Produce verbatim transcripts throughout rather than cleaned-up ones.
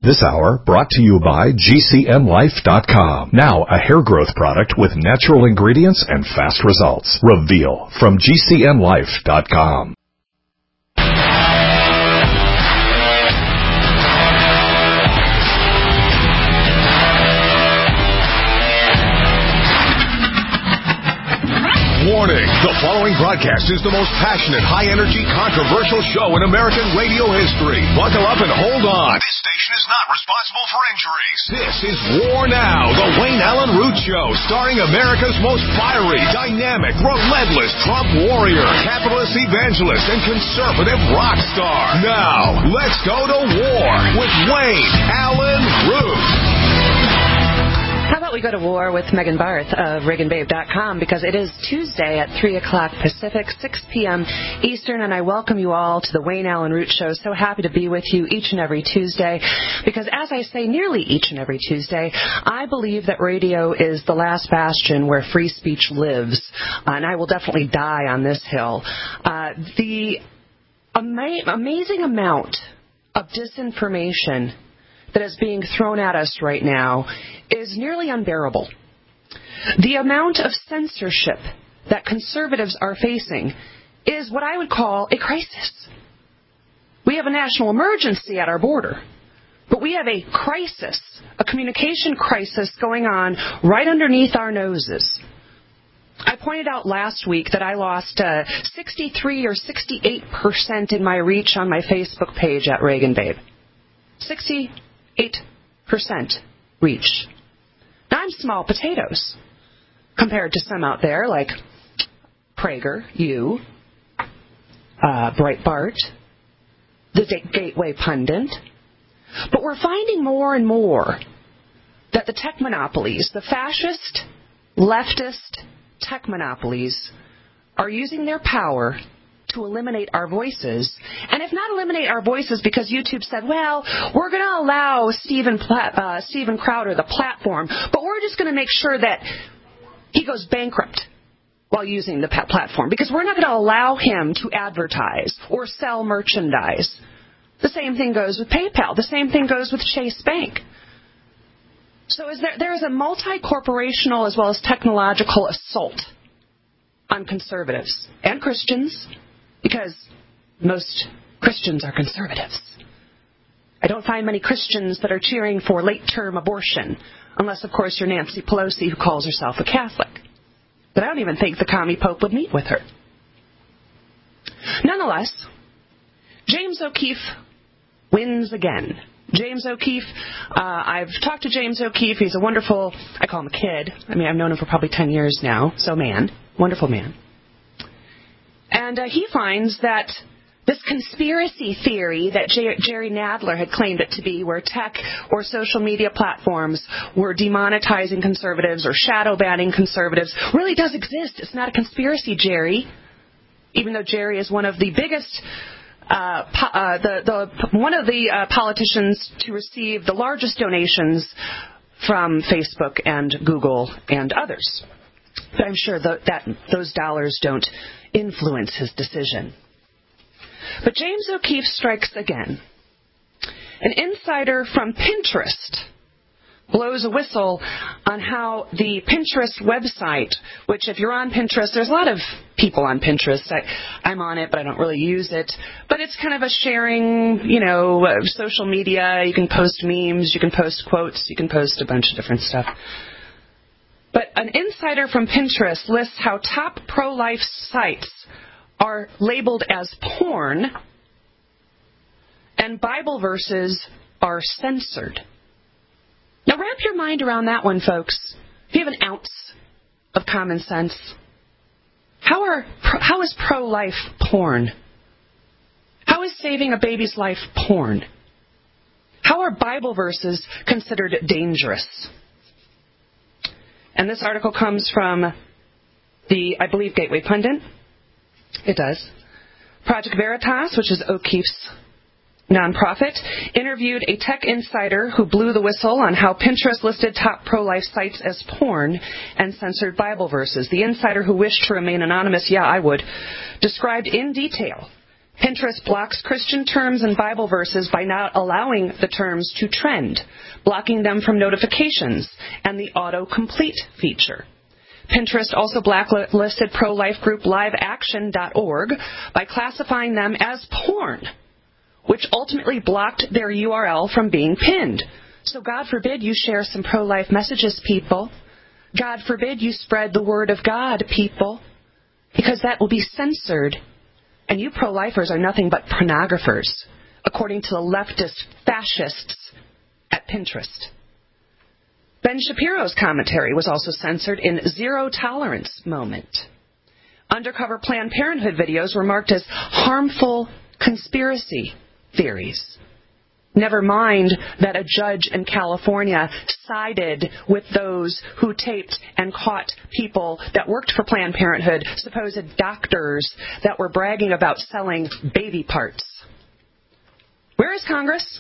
This hour brought to you by G C N Life dot com. Now a hair growth product with natural ingredients and fast results. Reveal from G C N Life dot com. Warning, the following broadcast is the most passionate, high-energy, controversial show in American radio history. Buckle up and hold on. This station is not responsible for injuries. This is War Now, the Wayne Allen Root Show, starring America's most fiery, dynamic, relentless Trump warrior, capitalist evangelist, and conservative rock star. Now, let's go to war with Wayne Allen Root. How about we go to war with Megan Barth of Reagan Babe dot com, because it is Tuesday at three o'clock Pacific, six p.m. Eastern, and I welcome you all to the Wayne Allen Root Show. So happy to be with you each and every Tuesday, because as I say nearly each and every Tuesday, I believe that radio is the last bastion where free speech lives, uh, and I will definitely die on this hill. Uh, the ama- amazing amount of disinformation that is being thrown at us right now is nearly unbearable. The amount of censorship that conservatives are facing is what I would call a crisis. We have a national emergency at our border, but we have a crisis, a communication crisis going on right underneath our noses. I pointed out last week that I lost uh, sixty-three or sixty-eight percent in my reach on my Facebook page at Reagan Babe. sixty-eight percent reach. Now, I'm small potatoes compared to some out there like Prager, you, uh, Breitbart, the Gateway Pundit. But we're finding more and more that the tech monopolies, the fascist, leftist tech monopolies, are using their power to eliminate our voices. And if not eliminate our voices because YouTube said, well, we're going to allow Steven, Pla- uh, Steven Crowder the platform, but we're just going to make sure that he goes bankrupt while using the pa- platform, because we're not going to allow him to advertise or sell merchandise. The same thing goes with PayPal. The same thing goes with Chase Bank. So is there, there is a multi-corporational as well as technological assault on conservatives and Christians, because most Christians are conservatives. I don't find many Christians that are cheering for late-term abortion, unless, of course, you're Nancy Pelosi, who calls herself a Catholic. But I don't even think the commie pope would meet with her. Nonetheless, James O'Keefe wins again. James O'Keefe, uh, I've talked to James O'Keefe. He's a wonderful, I call him a kid. I mean, I've known him for probably ten years now, so man, wonderful man. And uh, he finds that this conspiracy theory that J- Jerry Nadler had claimed it to be, where tech or social media platforms were demonetizing conservatives or shadow banning conservatives, really does exist. It's not a conspiracy, Jerry, even though Jerry is one of the biggest Uh, po- uh, the, the one of the uh, politicians to receive the largest donations from Facebook and Google and others. But I'm sure the, that those dollars don't influence his decision. But James O'Keefe strikes again. An insider from Pinterest blows a whistle on how the Pinterest website, which if you're on Pinterest, there's a lot of people on Pinterest. I, I'm on it, but I don't really use it. But it's kind of a sharing, you know, uh, social media. You can post memes, you can post quotes, you can post a bunch of different stuff. But an insider from Pinterest lists how top pro-life sites are labeled as porn and Bible verses are censored. Now, wrap your mind around that one, folks. If you have an ounce of common sense, how are how is pro-life porn? How is saving a baby's life porn? How are Bible verses considered dangerous? And this article comes from the, I believe, Gateway Pundit. It does. Project Veritas, which is O'Keefe's nonprofit, interviewed a tech insider who blew the whistle on how Pinterest listed top pro-life sites as porn and censored Bible verses. The insider, who wished to remain anonymous, yeah, I would, described in detail Pinterest blocks Christian terms and Bible verses by not allowing the terms to trend, blocking them from notifications and the autocomplete feature. Pinterest also blacklisted pro-life group live action dot org by classifying them as porn, which ultimately blocked their U R L from being pinned. So God forbid you share some pro-life messages, people. God forbid you spread the word of God, people, because that will be censored. And you pro-lifers are nothing but pornographers, according to the leftist fascists at Pinterest. Ben Shapiro's commentary was also censored in Zero Tolerance Moment. Undercover Planned Parenthood videos were marked as harmful conspiracy theories. Never mind that a judge in California sided with those who taped and caught people that worked for Planned Parenthood, supposed doctors that were bragging about selling baby parts. Where is Congress?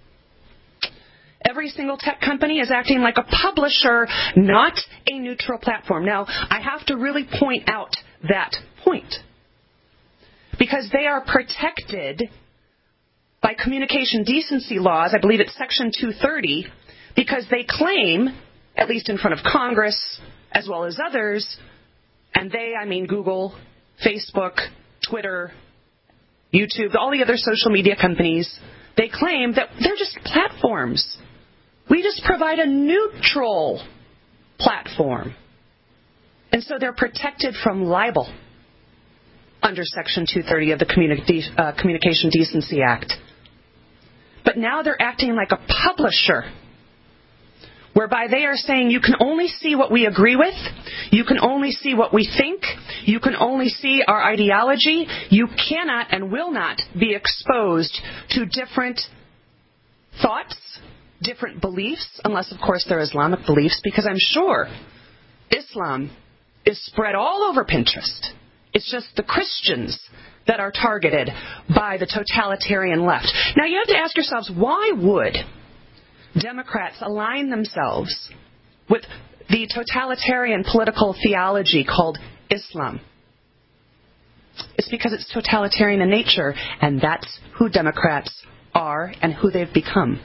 Every single tech company is acting like a publisher, not a neutral platform. Now, I have to really point out that point, because they are protected by communication decency laws. I believe it's Section two thirty, because they claim, at least in front of Congress as well as others, and they, I mean Google, Facebook, Twitter, YouTube, all the other social media companies, they claim that they're just platforms. We just provide a neutral platform. And so they're protected from libel under Section two thirty of the Communi- uh, Communication Decency Act. But now they're acting like a publisher, whereby they are saying you can only see what we agree with, you can only see what we think, you can only see our ideology, you cannot and will not be exposed to different thoughts, different beliefs, unless, of course, they're Islamic beliefs, because I'm sure Islam is spread all over Pinterest. It's just the Christians that are targeted by the totalitarian left. Now, you have to ask yourselves, why would Democrats align themselves with the totalitarian political theology called Islam? It's because it's totalitarian in nature, and that's who Democrats are and who they've become.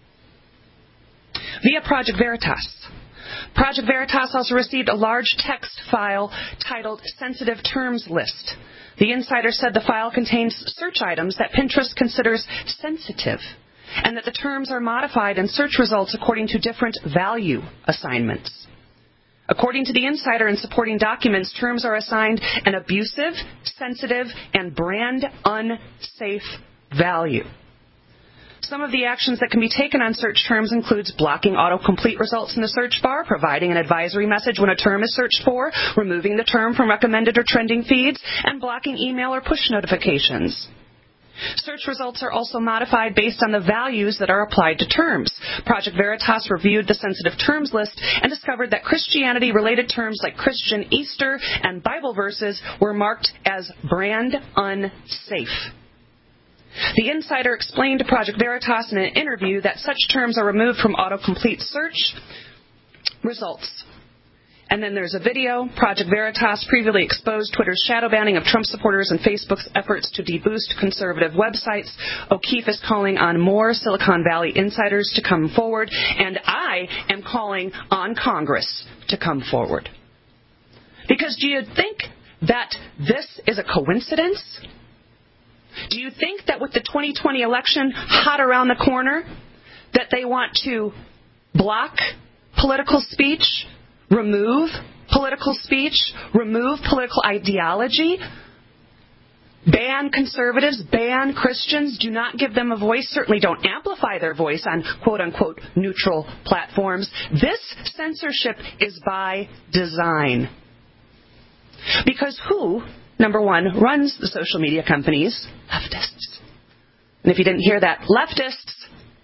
Via Project Veritas. Project Veritas also received a large text file titled Sensitive Terms List. The insider said the file contains search items that Pinterest considers sensitive, and that the terms are modified in search results according to different value assignments. According to the insider and supporting documents, terms are assigned an abusive, sensitive, and brand unsafe value. Some of the actions that can be taken on search terms includes blocking autocomplete results in the search bar, providing an advisory message when a term is searched for, removing the term from recommended or trending feeds, and blocking email or push notifications. Search results are also modified based on the values that are applied to terms. Project Veritas reviewed the sensitive terms list and discovered that Christianity-related terms like Christian, Easter, and Bible verses were marked as brand unsafe. The insider explained to Project Veritas in an interview that such terms are removed from autocomplete search results. And then there's a video. Project Veritas previously exposed Twitter's shadow banning of Trump supporters and Facebook's efforts to deboost conservative websites. O'Keefe is calling on more Silicon Valley insiders to come forward, and I am calling on Congress to come forward. Because do you think that this is a coincidence? Do you think that with the twenty twenty election hot around the corner, that they want to block political speech, remove political speech, remove political ideology, ban conservatives, ban Christians, do not give them a voice, certainly don't amplify their voice on quote-unquote neutral platforms? This censorship is by design. Because who, number one, runs the social media companies? Leftists. And if you didn't hear that, leftists,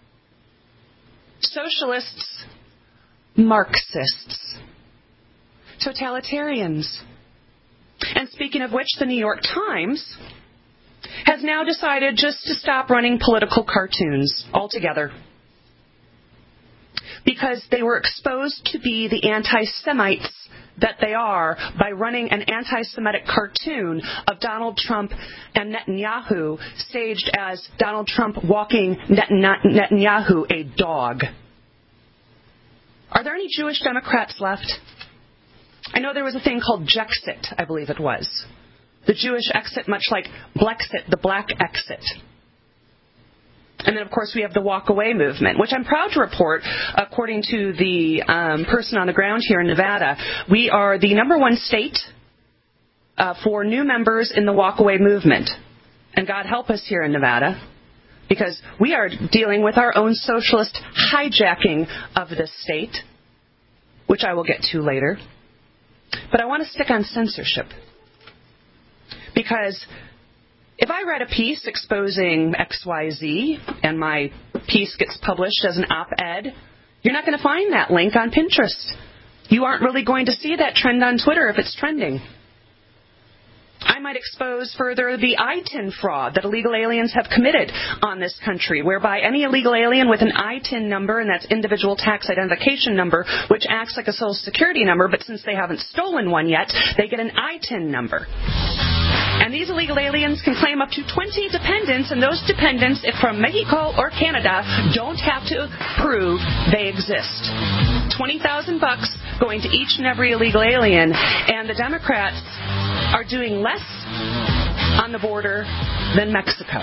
socialists, Marxists, totalitarians. And speaking of which, the New York Times has now decided just to stop running political cartoons altogether. because they were exposed to be the anti-Semites that they are by running an anti-Semitic cartoon of Donald Trump and Netanyahu staged as Donald Trump walking Netanyahu a dog. Are there any Jewish Democrats left? I know there was a thing called Jexit, I believe it was. The Jewish exit, much like Blexit, the black exit. And then, of course, we have the walk away movement, which I'm proud to report, according to the um, person on the ground here in Nevada, we are the number one state uh, for new members in the walk away movement. And God help us here in Nevada, because we are dealing with our own socialist hijacking of this state, which I will get to later. But I want to stick on censorship, because if I read a piece exposing X Y Z and my piece gets published as an op-ed, you're not going to find that link on Pinterest. You aren't really going to see that trend on Twitter if it's trending. I might expose further the I T I N fraud that illegal aliens have committed on this country, whereby any illegal alien with an I T I N number, and that's individual tax identification number, which acts like a social security number, but since they haven't stolen one yet, they get an I T I N number. And these illegal aliens can claim up to twenty dependents, and those dependents, if from Mexico or Canada, don't have to prove they exist. twenty thousand bucks going to each and every illegal alien, and the Democrats are doing less on the border than Mexico.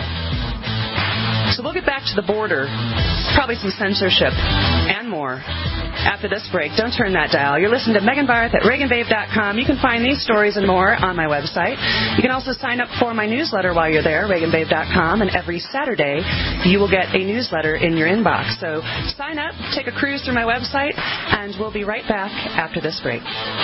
So we'll get back to the border, probably some censorship, and more after this break. Don't turn that dial. You're listening to Megan Barth at Reagan Babe dot com. You can find these stories and more on my website. You can also sign up for my newsletter while you're there, Reagan Babe dot com, and every Saturday you will get a newsletter in your inbox. So sign up, take a cruise through my website, and we'll be right back after this break.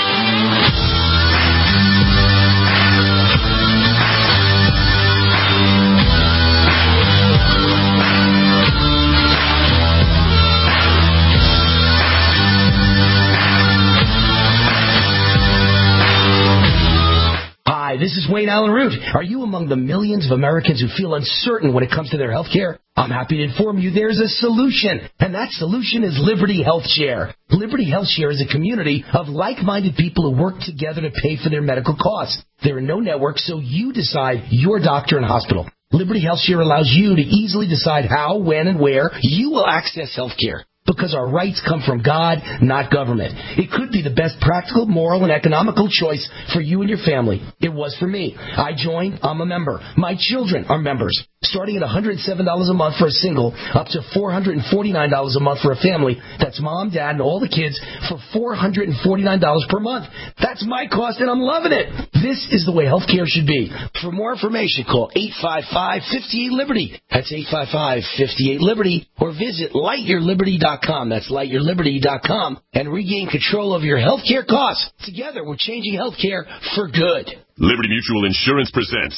Hi, this is Wayne Allen Root. Are you among the millions of Americans who feel uncertain when it comes to their health care? I'm happy to inform you there's a solution, and that solution is Liberty Health Share. Liberty Health Share is a community of like-minded people who work together to pay for their medical costs. There are no networks, so you decide your doctor and hospital. Liberty Health Share allows you to easily decide how, when, and where you will access health care. Because our rights come from God, not government. It could be the best practical, moral, and economical choice for you and your family. It was for me. I joined. I'm a member. My children are members. Starting at one hundred seven dollars a month for a single, up to four hundred forty-nine dollars a month for a family. That's mom, dad, and all the kids for four hundred forty-nine dollars per month. That's my cost, and I'm loving it. This is the way health care should be. For more information, call eight five five, five eight, Liberty. That's eight five five, five eight, Liberty. Or visit light your liberty dot com. That's light your liberty dot com. And regain control of your health care costs. Together, we're changing health care for good. Liberty Mutual Insurance presents...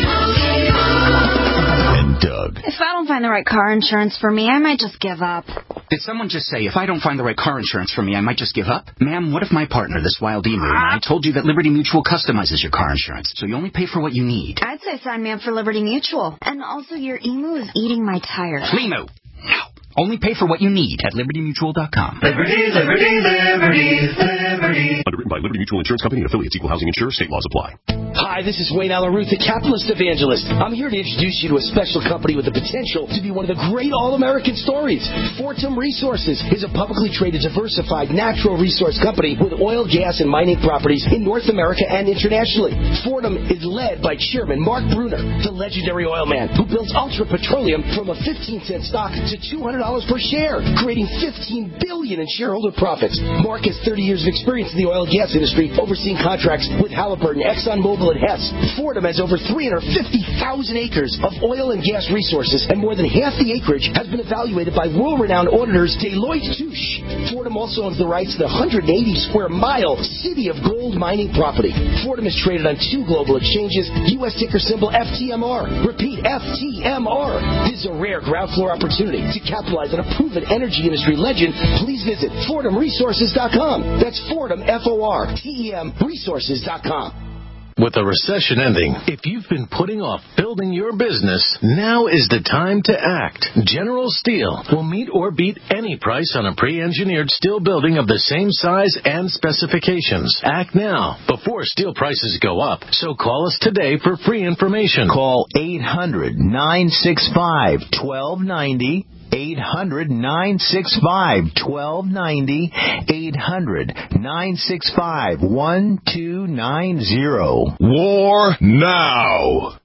And Doug. If I don't find the right car insurance for me, I might just give up. Did someone just say, if I don't find the right car insurance for me, I might just give up? Ma'am, what if my partner, this wild emu, and I told you that Liberty Mutual customizes your car insurance, so you only pay for what you need? I'd say sign me up for Liberty Mutual. And also, your emu is eating my tires. Lemu! No! Only pay for what you need at liberty mutual dot com. Liberty, Liberty, Liberty, Liberty. Underwritten by Liberty Mutual Insurance Company and affiliates. Equal housing insurer. State laws apply. Hi, this is Wayne Allen Root, the capitalist evangelist. I'm here to introduce you to a special company with the potential to be one of the great all-American stories. Fortum Resources is a publicly traded, diversified natural resource company with oil, gas, and mining properties in North America and internationally. Fortum is led by Chairman Mark Bruner, the legendary oil man who builds Ultra Petroleum from a fifteen cent stock to two hundred dollars per share, creating fifteen billion dollars in shareholder profits. Mark has thirty years of experience in the oil and gas industry, overseeing contracts with Halliburton, ExxonMobil, and Hess. Fortum has over three hundred fifty thousand acres of oil and gas resources, and more than half the acreage has been evaluated by world-renowned auditors Deloitte Touche. Fortum also owns the rights to the one hundred eighty square mile City of Gold mining property. Fortum is traded on two global exchanges, U S ticker symbol F T M R. Repeat, F T M R. This is a rare ground floor opportunity to capitalize on a proven energy industry legend. Please visit Fortum Resources dot com. That's Fortum, F O R T E M, Resources dot com. With the recession ending, if you've been putting off building your business, now is the time to act. General Steel will meet or beat any price on a pre-engineered steel building of the same size and specifications. Act now before steel prices go up. So call us today for free information. Call eight hundred, nine six five, one two nine zero. eight hundred, nine six five, one two nine zero. eight hundred, nine six five, one two nine zero. War now.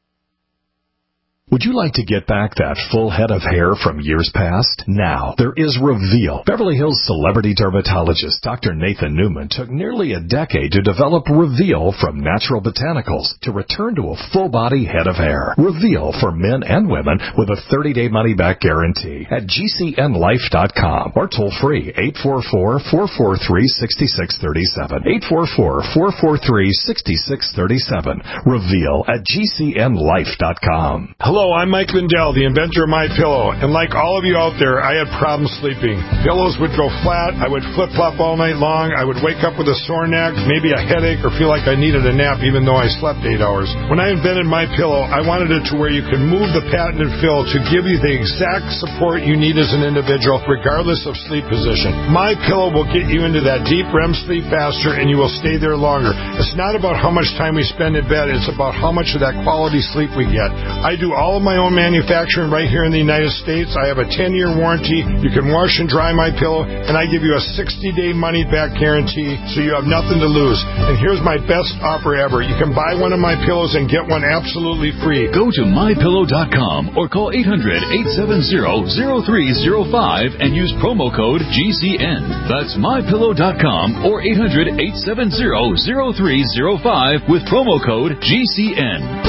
Would you like to get back that full head of hair from years past? Now, there is Reveal. Beverly Hills celebrity dermatologist Doctor Nathan Newman took nearly a decade to develop Reveal from natural botanicals to return to a full-body head of hair. Reveal for men and women with a thirty-day money-back guarantee at G C N life dot com or toll-free eight four four, four four three, six six three seven. eight four four, four four three, six six three seven. Reveal at G C N life dot com. Hello, I'm Mike Lindell, the inventor of MyPillow, and like all of you out there, I had problems sleeping. Pillows would go flat, I would flip-flop all night long, I would wake up with a sore neck, maybe a headache, or feel like I needed a nap even though I slept eight hours. When I invented MyPillow, I wanted it to where you could move the patented fill to give you the exact support you need as an individual, regardless of sleep position. MyPillow will get you into that deep R E M sleep faster, and you will stay there longer. It's not about how much time we spend in bed, it's about how much of that quality sleep we get. I do all All of my own manufacturing right here in the United States. I have a ten-year warranty. You can wash and dry my pillow, and I give you a sixty-day money-back guarantee, so you have nothing to lose. And here's my best offer ever. You can buy one of my pillows and get one absolutely free. Go to my pillow dot com or call eight hundred, eight seven zero, zero three zero five and use promo code G C N. That's my pillow dot com or eight hundred, eight seven zero, zero three zero five with promo code G C N.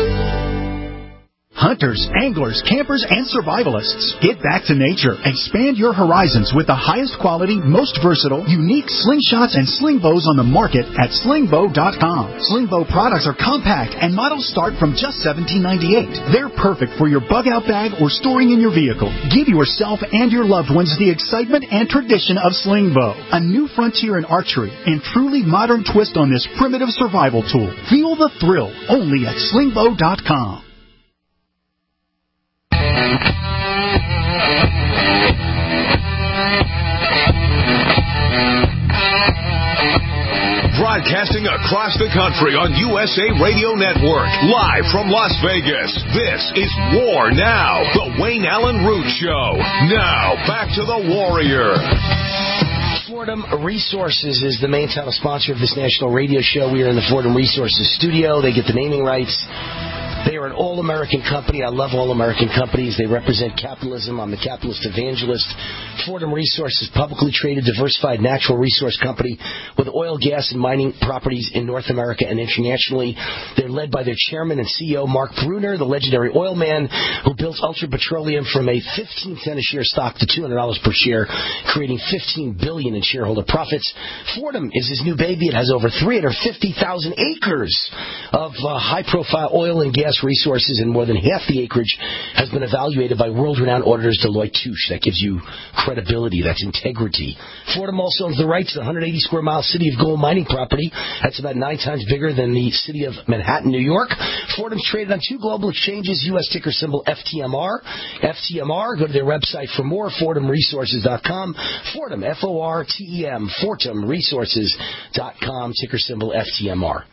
Hunters, anglers, campers, and survivalists. Get back to nature. Expand your horizons with the highest quality, most versatile, unique slingshots and sling bows on the market at sling bow dot com. Sling bow products are compact and models start from just seventeen ninety-eight. They're perfect for your bug-out bag or storing in your vehicle. Give yourself and your loved ones the excitement and tradition of sling bow. A new frontier in archery and truly modern twist on this primitive survival tool. Feel the thrill only at sling bow dot com. Broadcasting across the country on U S A Radio Network, live from Las Vegas. This is War Now, the Wayne Allen Root Show. Now, back to the Warrior. Fordham Resources is the main title sponsor of this national radio show. We are in the Fordham Resources studio. They get the naming rights. They are an all-American company. I love all-American companies. They represent capitalism. I'm the capitalist evangelist. Fordham Resources, publicly traded, diversified natural resource company with oil, gas, and mining properties in North America and internationally. They're led by their chairman and C E O, Mark Bruner, the legendary oil man who built Ultra Petroleum from a fifteen cent a share stock to two hundred dollars per share, creating fifteen billion dollars in shareholder profits. Fordham is his new baby. It has over three hundred fifty thousand acres of uh, high-profile oil and gas resources, and more than half the acreage has been evaluated by world-renowned auditors Deloitte Touche. That gives you credibility. That's integrity. Fordham also owns the rights to the one hundred eighty square mile City of Gold mining property. That's about nine times bigger than the city of Manhattan, New York. Fordham's traded on two global exchanges, U S ticker symbol F T M R. F T M R, go to their website for more, fordham resources dot com. Fordham, F O R T E M, Fordham Resources dot com, ticker symbol F T M R.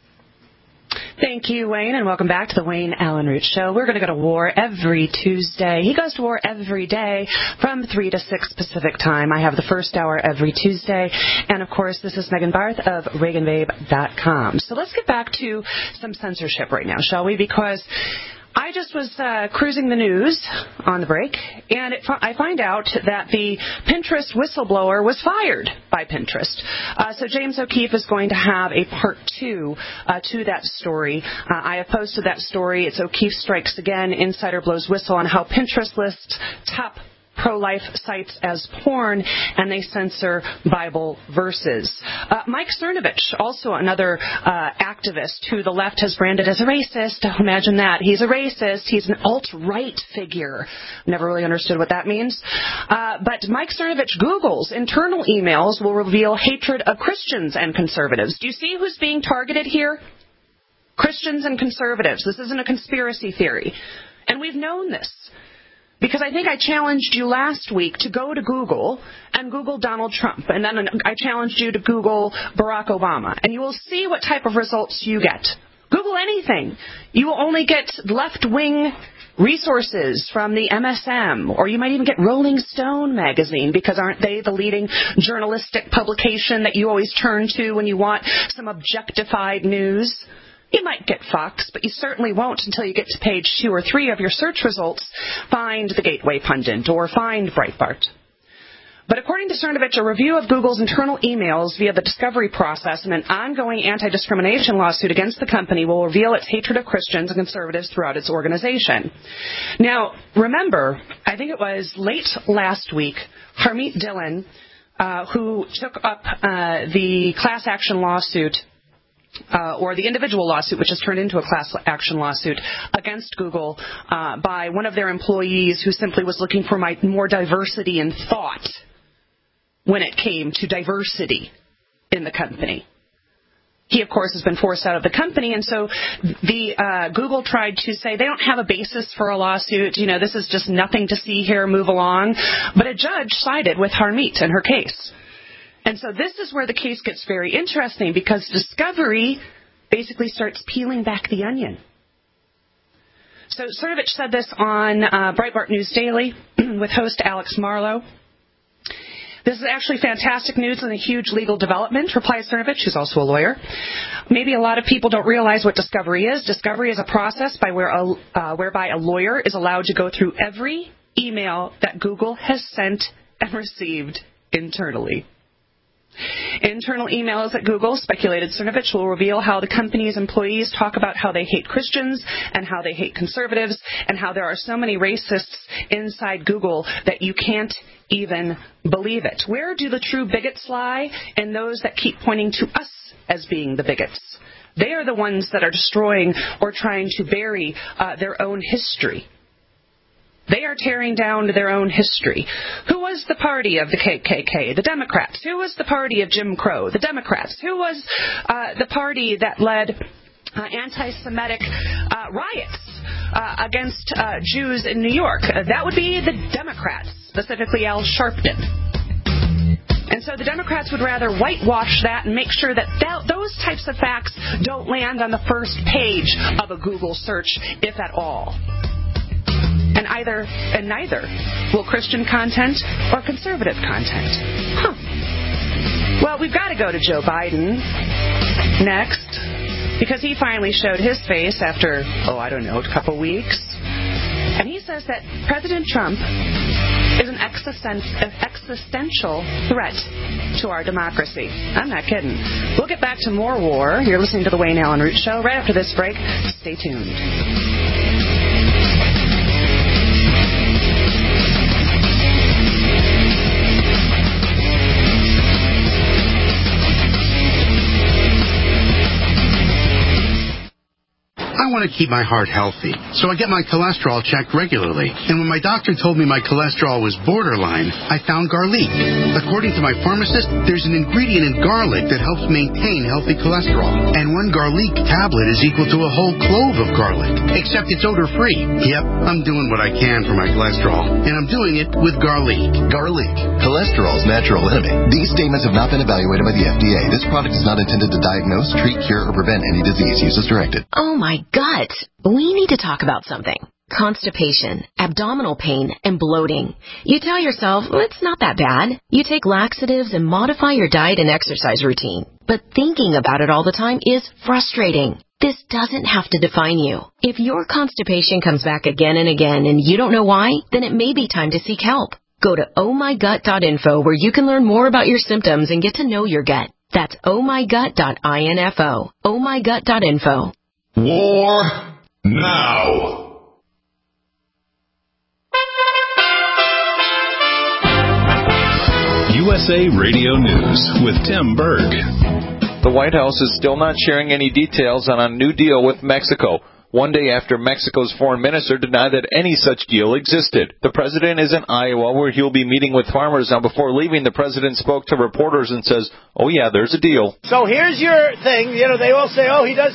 Thank you, Wayne, and welcome back to the Wayne Allen Root Show. We're going to go to war every Tuesday. He goes to war every day from three to six Pacific time. I have the first hour every Tuesday. And, of course, this is Megan Barth of Reagan Babe dot com. So let's get back to some censorship right now, shall we? Because I just was uh, cruising the news on the break, and it, I find out that the Pinterest whistleblower was fired by Pinterest. Uh, so James O'Keefe is going to have a part two uh, to that story. Uh, I have posted that story. It's O'Keefe Strikes Again, Insider Blows Whistle on how Pinterest lists top pro-life sites as porn, and they censor Bible verses. Uh, Mike Cernovich, also another uh, activist who the left has branded as a racist. Imagine that. He's a racist. He's an alt-right figure. Never really understood what that means. Uh, but Mike Cernovich Google's internal emails will reveal hatred of Christians and conservatives. Do you see who's being targeted here? Christians and conservatives. This isn't a conspiracy theory. And we've known this. Because I think I challenged you last week to go to Google and Google Donald Trump. And then I challenged you to Google Barack Obama. And you will see what type of results you get. Google anything. You will only get left-wing resources from the M S M. Or you might even get Rolling Stone magazine, because aren't they the leading journalistic publication that you always turn to when you want some objectified news? You might get Fox, but you certainly won't until you get to page two or three of your search results, find the Gateway Pundit or find Breitbart. But according to Cernovich, a review of Google's internal emails via the discovery process and an ongoing anti-discrimination lawsuit against the company will reveal its hatred of Christians and conservatives throughout its organization. Now, remember, I think it was late last week, Harmeet Dillon, uh, who took up uh, the class action lawsuit Uh, or the individual lawsuit, which has turned into a class action lawsuit against Google uh, by one of their employees who simply was looking for my, more diversity in thought when it came to diversity in the company. He, of course, has been forced out of the company, and so the uh, Google tried to say they don't have a basis for a lawsuit. You know, this is just nothing to see here, move along. But a judge sided with Harmeet in her case. And so this is where the case gets very interesting, because Discovery basically starts peeling back the onion. So Cernovich said this on uh, Breitbart News Daily with host Alex Marlow. This is actually fantastic news and a huge legal development, replies Cernovich, who's also a lawyer. Maybe a lot of people don't realize what Discovery is. Discovery is a process by where a, uh, whereby a lawyer is allowed to go through every email that Google has sent and received internally. Internal emails at Google, speculated Cernovich, will reveal how the company's employees talk about how they hate Christians and how they hate conservatives and how there are so many racists inside Google that you can't even believe it. Where do the true bigots lie? In those that keep pointing to us as being the bigots. They are the ones that are destroying or trying to bury uh, their own history. They are tearing down their own history. Who was the party of the K K K? The Democrats. Who was the party of Jim Crow? The Democrats. Who was uh, the party that led uh, anti-Semitic uh, riots uh, against uh, Jews in New York? Uh, that would be the Democrats, specifically Al Sharpton. And so the Democrats would rather whitewash that and make sure that th- those types of facts don't land on the first page of a Google search, if at all. And either and neither will Christian content or conservative content. Huh. Well, we've got to go to Joe Biden next, because he finally showed his face after, oh, I don't know, a couple weeks. And he says that President Trump is an existential threat to our democracy. I'm not kidding. We'll get back to more war. You're listening to the Wayne Allen Root Show right after this break. Stay tuned. I want to keep my heart healthy, so I get my cholesterol checked regularly. And when my doctor told me my cholesterol was borderline, I found garlic. According to my pharmacist, there's an ingredient in garlic that helps maintain healthy cholesterol. And one garlic tablet is equal to a whole clove of garlic, except it's odor-free. Yep, I'm doing what I can for my cholesterol, and I'm doing it with garlic. Garlic, cholesterol's natural enemy. These statements have not been evaluated by the F D A. This product is not intended to diagnose, treat, cure, or prevent any disease. Use as directed. Oh my gut. We need to talk about something. Constipation, abdominal pain, and bloating. You tell yourself, well, it's not that bad. You take laxatives and modify your diet and exercise routine. But thinking about it all the time is frustrating. This doesn't have to define you. If your constipation comes back again and again and you don't know why, then it may be time to seek help. Go to oh my gut dot info where you can learn more about your symptoms and get to know your gut. That's oh my gut dot info. oh my gut dot info. War now. U S A Radio News with Tim Berg. The White House is still not sharing any details on a new deal with Mexico, one day after Mexico's foreign minister denied that any such deal existed. The president is in Iowa, where he'll be meeting with farmers. Now, before leaving, the president spoke to reporters and says, oh, yeah, there's a deal. So here's your thing. You know, they all say, oh, he doesn't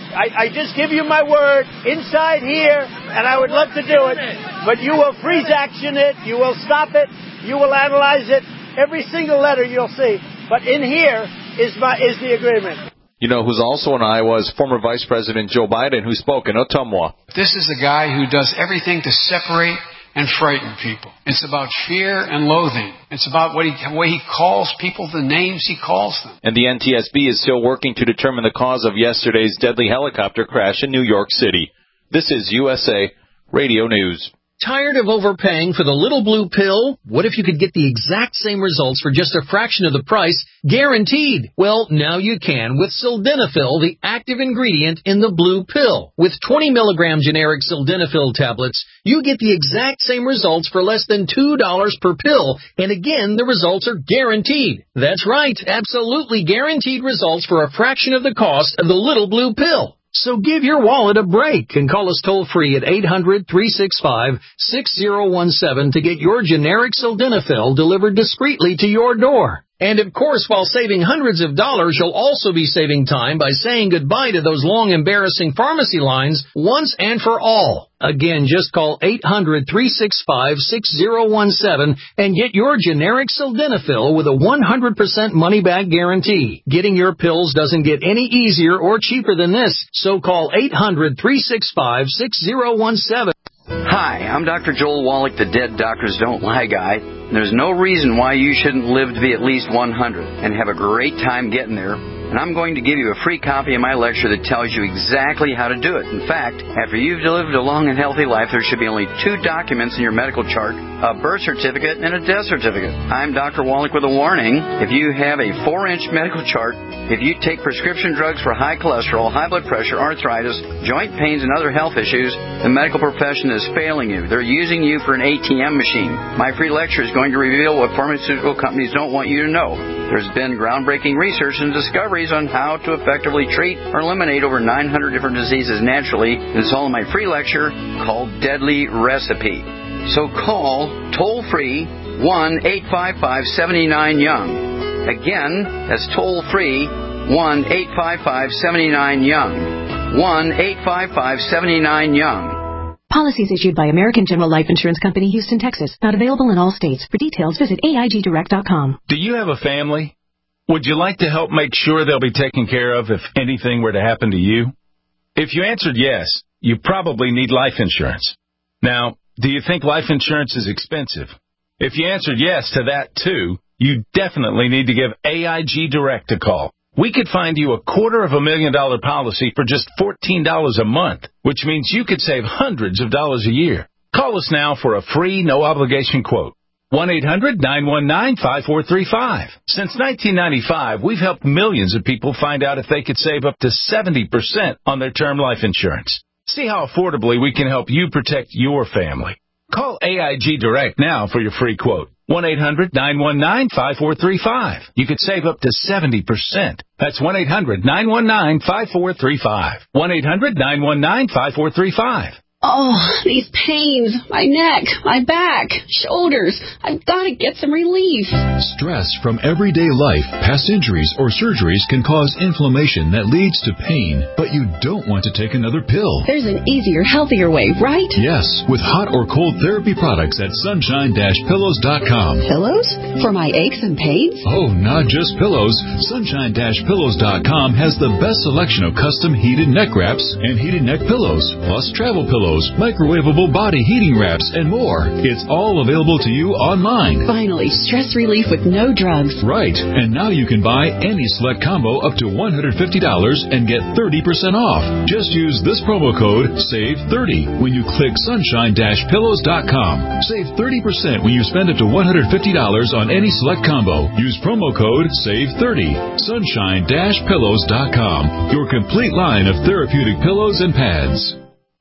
I, I just give you my word, inside here, and I would love to do it, but you will freeze action it, you will stop it, you will analyze it, every single letter you'll see. But in here is my is the agreement. You know who's also in Iowa is former Vice President Joe Biden, who spoke in Ottumwa. This is a guy who does everything to separate and frighten people. It's about fear and loathing. It's about what he, the way he calls people, the names he calls them. And the N T S B is still working to determine the cause of yesterday's deadly helicopter crash in New York City. This is U S A Radio News. Tired of overpaying for the little blue pill? What if you could get the exact same results for just a fraction of the price, guaranteed? Well, now you can with Sildenafil, the active ingredient in the blue pill. With twenty milligram generic Sildenafil tablets, you get the exact same results for less than two dollars per pill. And again, the results are guaranteed. That's right, absolutely guaranteed results for a fraction of the cost of the little blue pill. So give your wallet a break and call us toll-free at eight hundred, three six five, six zero one seven to get your generic Sildenafil delivered discreetly to your door. And of course, while saving hundreds of dollars, you'll also be saving time by saying goodbye to those long, embarrassing pharmacy lines once and for all. Again, just call eight hundred, three six five, six zero one seven and get your generic Sildenafil with a one hundred percent money-back guarantee. Getting your pills doesn't get any easier or cheaper than this, so call eight hundred, three six five, six zero one seven. Hi, I'm Doctor Joel Wallach, the Dead Doctors Don't Lie guy. There's no reason why you shouldn't live to be at least one hundred and have a great time getting there. And I'm going to give you a free copy of my lecture that tells you exactly how to do it. In fact, after you've lived a long and healthy life, there should be only two documents in your medical chart, a birth certificate and a death certificate. I'm Doctor Wallach with a warning. If you have a four-inch medical chart, if you take prescription drugs for high cholesterol, high blood pressure, arthritis, joint pains, and other health issues, the medical profession is failing you. They're using you for an A T M machine. My free lecture is going to reveal what pharmaceutical companies don't want you to know. There's been groundbreaking research and discoveries on how to effectively treat or eliminate over nine hundred different diseases naturally. And it's all in my free lecture called Deadly Recipe. So call toll-free one eight five five, seven nine, young. Again, that's toll-free one eight five five, seven nine, young. one eight five five, seven nine, young. Policies issued by American General Life Insurance Company, Houston, Texas. Not available in all states. For details, visit A I G direct dot com. Do you have a family? Would you like to help make sure they'll be taken care of if anything were to happen to you? If you answered yes, you probably need life insurance. Now, do you think life insurance is expensive? If you answered yes to that too, you definitely need to give A I G Direct a call. We could find you a quarter of a million dollar policy for just fourteen dollars a month, which means you could save hundreds of dollars a year. Call us now for a free, no-obligation quote. one eight hundred, nine one nine, five four three five. Since nineteen ninety-five, we've helped millions of people find out if they could save up to seventy percent on their term life insurance. See how affordably we can help you protect your family. Call A I G Direct now for your free quote. one eight hundred, nine one nine, five four three five. You could save up to seventy percent. That's one eight hundred, nine one nine, five four three five. one eight hundred, nine one nine, five four three five. Oh, these pains, my neck, my back, shoulders. I've got to get some relief. Stress from everyday life, past injuries, or surgeries can cause inflammation that leads to pain, but you don't want to take another pill. There's an easier, healthier way, right? Yes, with hot or cold therapy products at sunshine dash pillows dot com. Pillows? For my aches and pains? Oh, not just pillows. sunshine dash pillows dot com has the best selection of custom heated neck wraps and heated neck pillows, plus travel pillows, microwavable body heating wraps, and more. It's all available to you online. Finally, stress relief with no drugs. Right, and now you can buy any select combo up to one hundred fifty dollars and get thirty percent off. Just use this promo code save thirty when you click sunshine dash pillows dot com. Save thirty percent when you spend up to one hundred fifty dollars on any select combo. Use promo code save thirty. sunshine dash pillows dot com. Your complete line of therapeutic pillows and pads.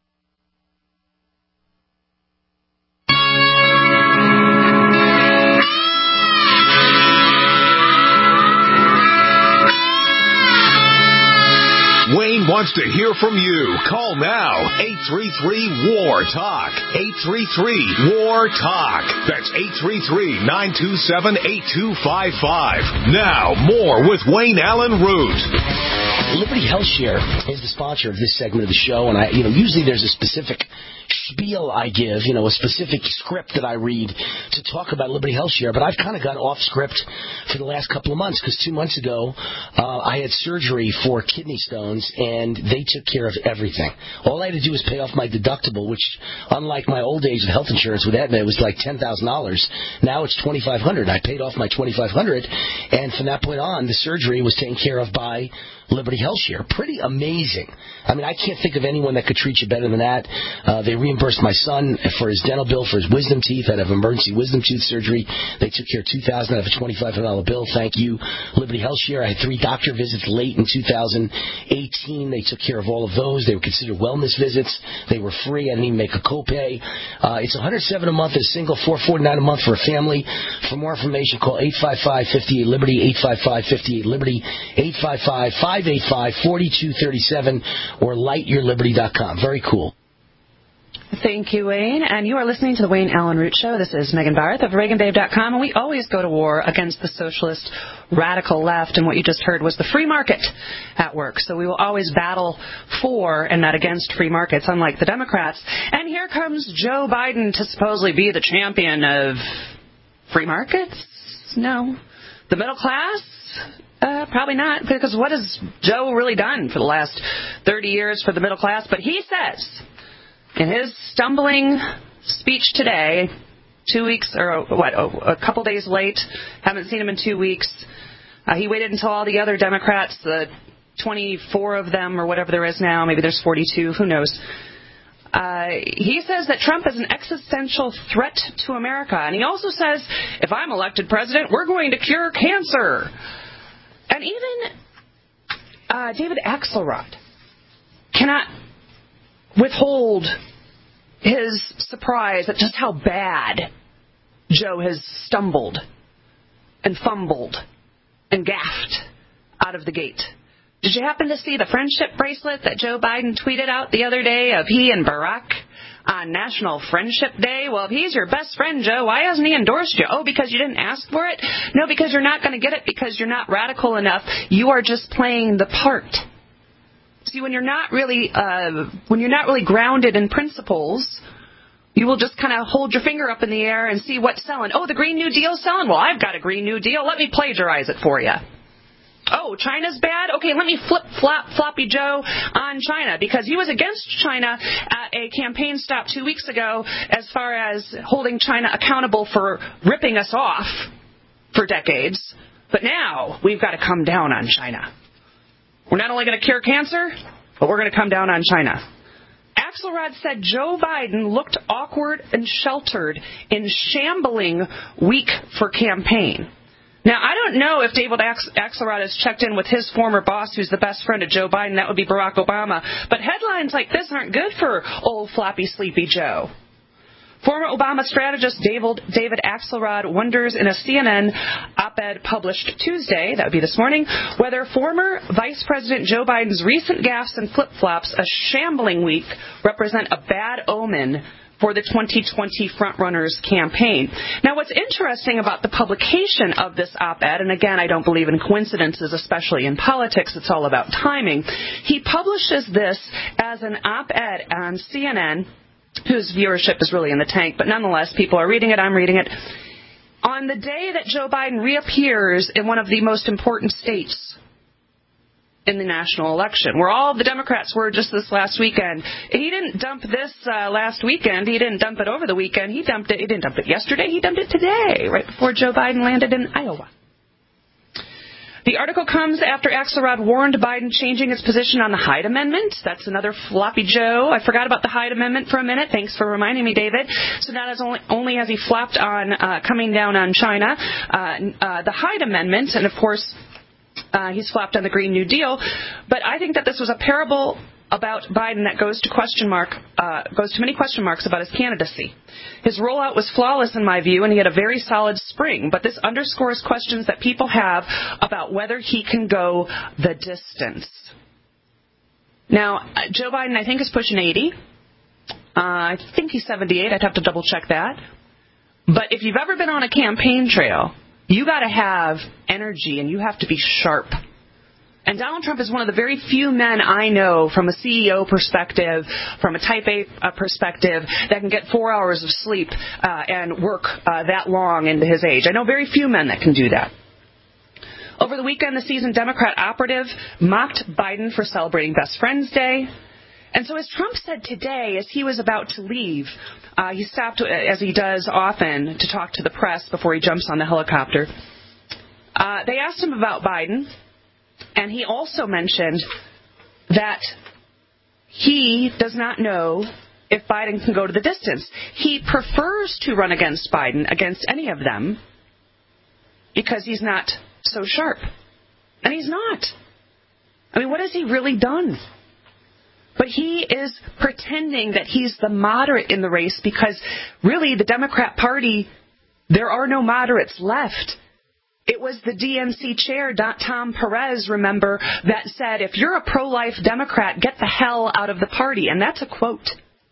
Wayne wants to hear from you. Call now. eight three three, W A R, TALK. eight three three, W A R, TALK. That's eight three three, nine two seven, eight two five five. Now, more with Wayne Allen Root. Liberty Health Share is the sponsor of this segment of the show, and I, you know, usually there's a specific spiel I give, you know, a specific script that I read to talk about Liberty Health Share, but I've kind of gone off script for the last couple of months because two months ago uh, I had surgery for kidney stones, and they took care of everything. All I had to do was pay off my deductible, which, unlike my old days of health insurance with Aetna, it was like ten thousand dollars. Now it's twenty-five hundred dollars. I paid off my twenty-five hundred dollars, and from that point on, the surgery was taken care of by Liberty Health Share. Pretty amazing. I mean, I can't think of anyone that could treat you better than that. Uh, they reimbursed my son for his dental bill for his wisdom teeth. I had emergency wisdom tooth surgery. They took care of two thousand dollars out of a twenty-five hundred dollars bill. Thank you, Liberty Health Share. I had three doctor visits late in two thousand eighteen. They took care of all of those. They were considered wellness visits. They were free. I didn't even make a copay. Uh, it's one hundred seven dollars a month as a single, four hundred forty-nine dollars a month for a family. For more information, call eight five five, five eight Liberty, eight five five, five eight Liberty, eight five five, five eight five, four two three seven, or light your liberty dot com. Very cool. Thank you, Wayne. And you are listening to the Wayne Allen Root Show. This is Megan Barth of Reagan Babe dot com, and we always go to war against the socialist radical left, and what you just heard was the free market at work. So we will always battle for and not against free markets, unlike the Democrats. And here comes Joe Biden to supposedly be the champion of free markets? No. The middle class? Uh, probably not, because what has Joe really done for the last thirty years for the middle class? But he says in his stumbling speech today, two weeks or what, a couple days late, haven't seen him in two weeks. Uh, he waited until all the other Democrats, the twenty-four of them or whatever there is now, maybe there's forty-two, who knows. Uh, he says that Trump is an existential threat to America. And he also says, if I'm elected president, we're going to cure cancer. And even uh, David Axelrod cannot withhold his surprise at just how bad Joe has stumbled and fumbled and gaffed out of the gate. Did you happen to see the friendship bracelet that Joe Biden tweeted out the other day of he and Barack on National Friendship Day? Well, if he's your best friend, Joe, why hasn't he endorsed you? Oh, because you didn't ask for it? No, because you're not going to get it because you're not radical enough. You are just playing the part. See, when you're not really uh, when you're not really grounded in principles, you will just kind of hold your finger up in the air and see what's selling. Oh, the Green New Deal's selling? Well, I've got a Green New Deal. Let me plagiarize it for you. Oh, China's bad? Okay, let me flip flop Floppy Joe on China, because he was against China at a campaign stop two weeks ago as far as holding China accountable for ripping us off for decades. But now we've got to come down on China. We're not only going to cure cancer, but we're going to come down on China. Axelrod said Joe Biden looked awkward and sheltered in shambling week for campaign. Now, I don't know if David Axelrod has checked in with his former boss, who's the best friend of Joe Biden. That would be Barack Obama. But headlines like this aren't good for old floppy, sleepy Joe. Former Obama strategist David Axelrod wonders in a C N N op-ed published Tuesday, that would be this morning, whether former Vice President Joe Biden's recent gaffes and flip-flops, a shambling week, represent a bad omen for the twenty twenty frontrunners campaign. Now, what's interesting about the publication of this op-ed, and again, I don't believe in coincidences, especially in politics, it's all about timing. He publishes this as an op-ed on C N N, whose viewership is really in the tank, but nonetheless, people are reading it, I'm reading it, on the day that Joe Biden reappears in one of the most important states in the national election, where all the Democrats were just this last weekend. He didn't dump this uh, last weekend. He didn't dump it over the weekend. He dumped it. He didn't dump it yesterday. He dumped it today, right before Joe Biden landed in Iowa. The article comes after Axelrod warned Biden changing his position on the Hyde Amendment. That's another floppy Joe. I forgot about the Hyde Amendment for a minute. Thanks for reminding me, David. So not as only, only has he flopped on uh, coming down on China, uh, uh, the Hyde Amendment, and of course, Uh, he's flopped on the Green New Deal. But I think that this was a parable about Biden that goes to question mark, uh, goes to many question marks about his candidacy. His rollout was flawless in my view, and he had a very solid spring. But this underscores questions that people have about whether he can go the distance. Now, Joe Biden, I think, is pushing eighty. Uh, I think he's seventy-eight. I'd have to double check that. But if you've ever been on a campaign trail, you got to have energy, and you have to be sharp. And Donald Trump is one of the very few men I know from a C E O perspective, from a Type A uh, perspective, that can get four hours of sleep uh, and work uh, that long into his age. I know very few men that can do that. Over the weekend, the seasoned Democrat operative mocked Biden for celebrating Best Friends Day. And so as Trump said today, as he was about to leave, uh, he stopped, as he does often, to talk to the press before he jumps on the helicopter. Uh, they asked him about Biden, and he also mentioned that he does not know if Biden can go to the distance. He prefers to run against Biden, against any of them, because he's not so sharp. And he's not. I mean, what has he really done? But he is pretending that he's the moderate in the race because really the Democrat Party, there are no moderates left. It was the D N C chair, Tom Perez, remember, that said, if you're a pro-life Democrat, get the hell out of the party. And that's a quote.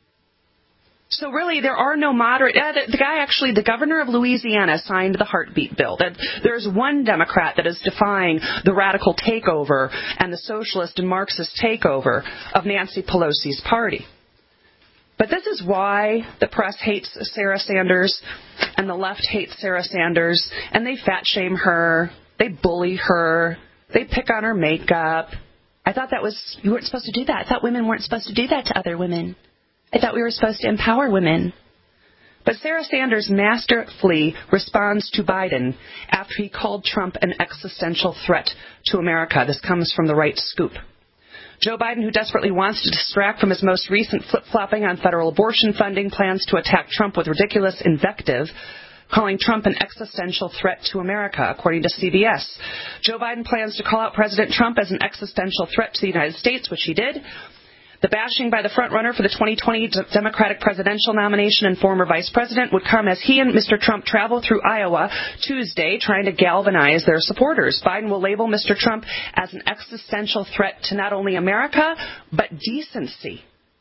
So really, there are no moderate. Uh, the, the guy actually, the governor of Louisiana, signed the heartbeat bill. That there's one Democrat that is defying the radical takeover and the socialist and Marxist takeover of Nancy Pelosi's party. But this is why the press hates Sarah Sanders and the left hates Sarah Sanders, and they fat shame her, they bully her, they pick on her makeup. I thought that was, you weren't supposed to do that. I thought women weren't supposed to do that to other women. I thought we were supposed to empower women. But Sarah Sanders masterfully responds to Biden after he called Trump an existential threat to America. This comes from the Right Scoop. Joe Biden, who desperately wants to distract from his most recent flip-flopping on federal abortion funding, plans to attack Trump with ridiculous invective, calling Trump an existential threat to America, according to C B S. Joe Biden plans to call out President Trump as an existential threat to the United States, which he did. The bashing by the frontrunner for the twenty twenty Democratic presidential nomination and former vice president would come as he and Mister Trump travel through Iowa Tuesday, trying to galvanize their supporters. Biden will label Mister Trump as an existential threat to not only America, but decency.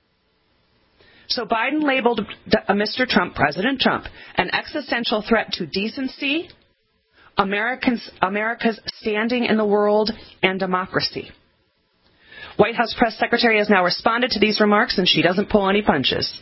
So Biden labeled Mister Trump, President Trump, an existential threat to decency, Americans, America's standing in the world, and democracy. White House press secretary has now responded to these remarks, and she doesn't pull any punches.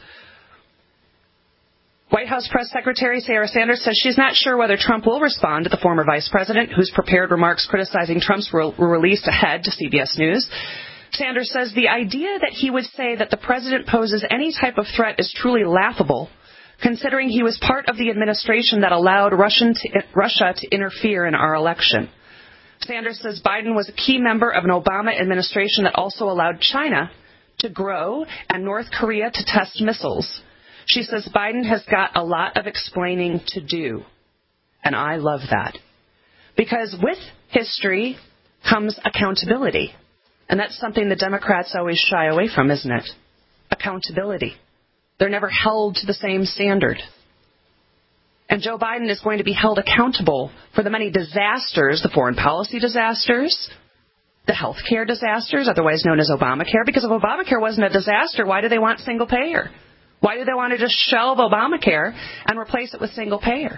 White House press secretary Sarah Sanders says she's not sure whether Trump will respond to the former vice president, whose prepared remarks criticizing Trump's were released ahead to C B S News. Sanders says the idea that he would say that the president poses any type of threat is truly laughable, considering he was part of the administration that allowed Russian to, Russia to interfere in our election. Sanders says Biden was a key member of an Obama administration that also allowed China to grow and North Korea to test missiles. She says Biden has got a lot of explaining to do. And I love that. Because with history comes accountability. And that's something the Democrats always shy away from, isn't it? Accountability. They're never held to the same standard. And Joe Biden is going to be held accountable for the many disasters, the foreign policy disasters, the health care disasters, otherwise known as Obamacare. Because if Obamacare wasn't a disaster, why do they want single payer? Why do they want to just shelve Obamacare and replace it with single payer?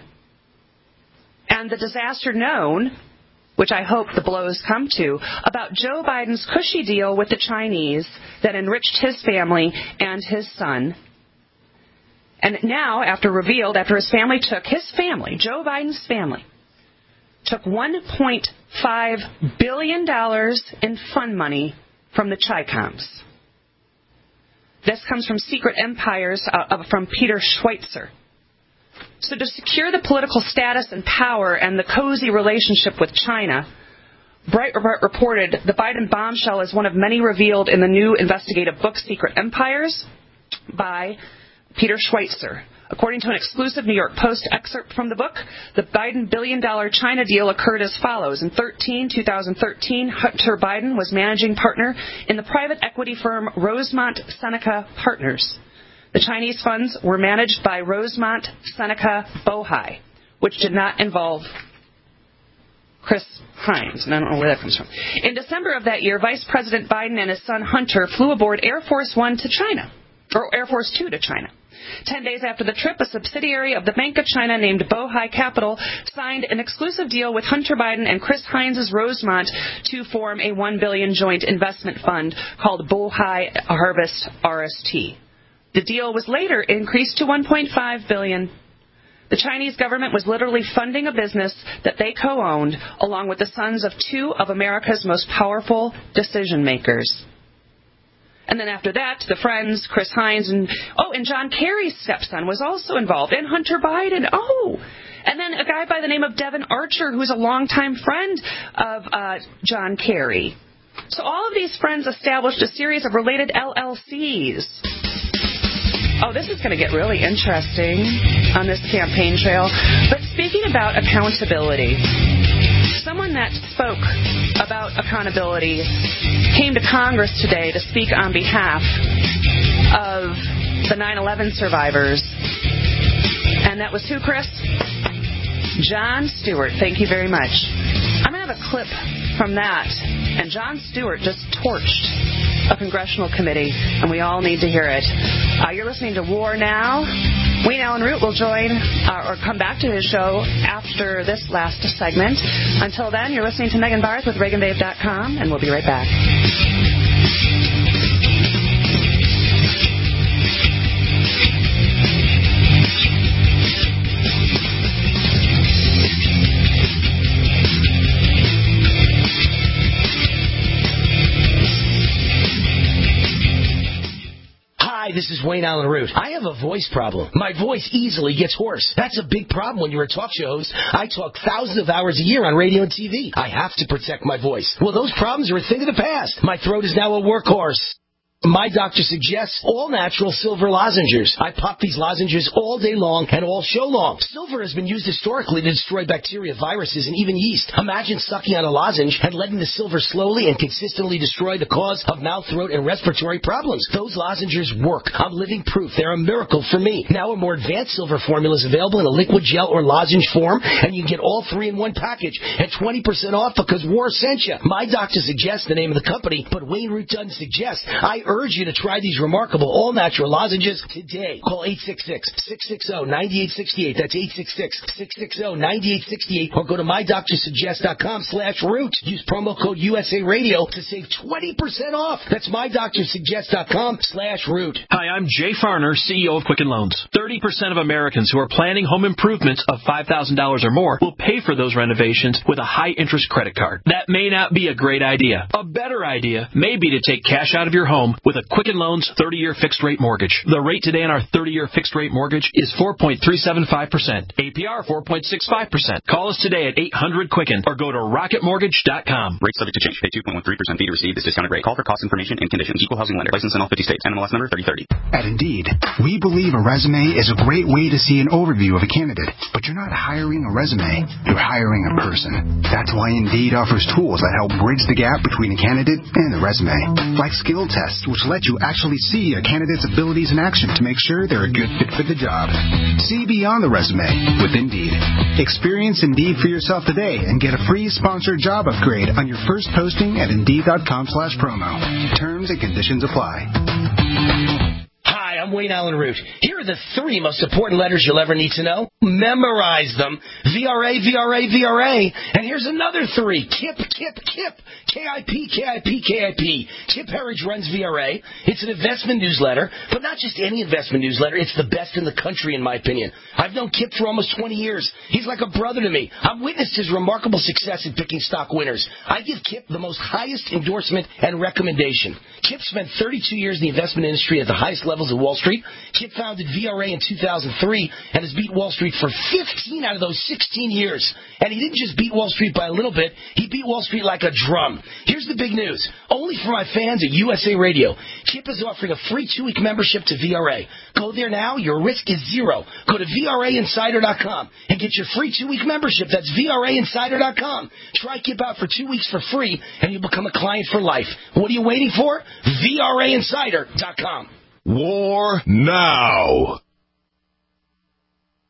And the disaster known, which I hope the blows come to, about Joe Biden's cushy deal with the Chinese that enriched his family and his son. And now, after revealed, after his family took, his family, Joe Biden's family, took one point five billion dollars in fund money from the Chi-Coms. This comes from Secret Empires uh, from Peter Schweitzer. So to secure the political status and power and the cozy relationship with China, Breitbart reported the Biden bombshell is one of many revealed in the new investigative book Secret Empires by Peter Schweitzer. According to an exclusive New York Post excerpt from the book, the Biden billion-dollar China deal occurred as follows. In two thousand thirteen, Hunter Biden was managing partner in the private equity firm Rosemont Seneca Partners. The Chinese funds were managed by Rosemont Seneca Bohai, which did not involve Chris Hines, and I don't know where that comes from. In December of that year, Vice President Biden and his son Hunter flew aboard Air Force One to China, or Air Force Two to China. Ten days after the trip, a subsidiary of the Bank of China named Bohai Capital signed an exclusive deal with Hunter Biden and Chris Hines' Rosemont to form a one billion dollars joint investment fund called Bohai Harvest R S T. The deal was later increased to one point five billion dollars. The Chinese government was literally funding a business that they co-owned, along with the sons of two of America's most powerful decision makers. And then after that, the friends, Chris Hines, and oh, and John Kerry's stepson was also involved, and Hunter Biden. Oh, and then a guy by the name of Devin Archer, who's a longtime friend of uh, John Kerry. So all of these friends established a series of related L L Cs. Oh, this is going to get really interesting on this campaign trail. But speaking about accountability, someone that spoke about accountability came to Congress today to speak on behalf of the nine eleven survivors. And that was who, Chris? Jon Stewart. Thank you very much. I'm going to have a clip from that. And Jon Stewart just torched a congressional committee, and we all need to hear it. Uh, you're listening to War Now. Wayne Allen Root will join uh, or come back to his show after this last segment. Until then, you're listening to Megan Barth with Reagan Babe dot com, and we'll be right back. Hi, this is Wayne Allen Root. I have a voice problem. My voice easily gets hoarse. That's a big problem when you're a talk show host. I talk thousands of hours a year on radio and T V. I have to protect my voice. Well, those problems are a thing of the past. My throat is now a workhorse. My doctor suggests all-natural silver lozenges. I pop these lozenges all day long and all show long. Silver has been used historically to destroy bacteria, viruses, and even yeast. Imagine sucking on a lozenge and letting the silver slowly and consistently destroy the cause of mouth, throat, and respiratory problems. Those lozenges work. I'm living proof. They're a miracle for me. Now a more advanced silver formula is available in a liquid gel or lozenge form, and you can get all three in one package at twenty percent off because War sent you. My doctor suggests the name of the company, but Wayne Root doesn't suggest. I urge you to try these remarkable all-natural lozenges today. Call eight six six, six six zero, nine eight six eight. That's eight six six, six six zero, nine eight six eight. Or go to my doctor suggest dot com slash root. Use promo code U S A Radio to save twenty percent off. That's my doctor suggest dot com slash root. Hi, I'm Jay Farner, C E O of Quicken Loans. thirty percent of Americans who are planning home improvements of five thousand dollars or more will pay for those renovations with a high-interest credit card. That may not be a great idea. A better idea may be to take cash out of your home with a Quicken Loans thirty-year fixed-rate mortgage. The rate today on our thirty-year fixed-rate mortgage is four point three seven five percent. A P R four point six five percent. Call us today at eight hundred Quicken or go to rocket mortgage dot com. Rate subject to change. Pay two point one three percent fee to receive this discounted rate. Call for cost information and conditions. Equal housing lender. License in all fifty states. N M L S number thirty thirty. At Indeed, we believe a resume is a great way to see an overview of a candidate. But you're not hiring a resume. You're hiring a person. That's why Indeed offers tools that help bridge the gap between a candidate and the resume. Like skill tests, which let you actually see a candidate's abilities in action to make sure they're a good fit for the job. See beyond the resume with Indeed. Experience Indeed for yourself today and get a free sponsored job upgrade on your first posting at Indeed dot com slash promo. Terms and conditions apply. Hi, I'm Wayne Allen Root. Here are the three most important letters you'll ever need to know. Memorize them. V R A, V R A, V R A. And here's another three. KIP, KIP, KIP. K I P, K I P, K I P. Kip Herridge runs V R A. It's an investment newsletter, but not just any investment newsletter. It's the best in the country, in my opinion. I've known Kip for almost twenty years. He's like a brother to me. I've witnessed his remarkable success in picking stock winners. I give Kip the most highest endorsement and recommendation. Kip spent thirty-two years in the investment industry at the highest levels of Wall Street. Kip founded V R A in two thousand three and has beat Wall Street for fifteen out of those sixteen years. And he didn't just beat Wall Street by a little bit. He beat Wall Street like a drum. Here's the big news. Only for my fans at U S A Radio, Kip is offering a free two-week membership to V R A. Go there now. Your risk is zero. Go to V R A insider dot com and get your free two-week membership. That's V R A insider dot com. Try Kip out for two weeks for free, and you'll become a client for life. What are you waiting for? V R A insider dot com. War now.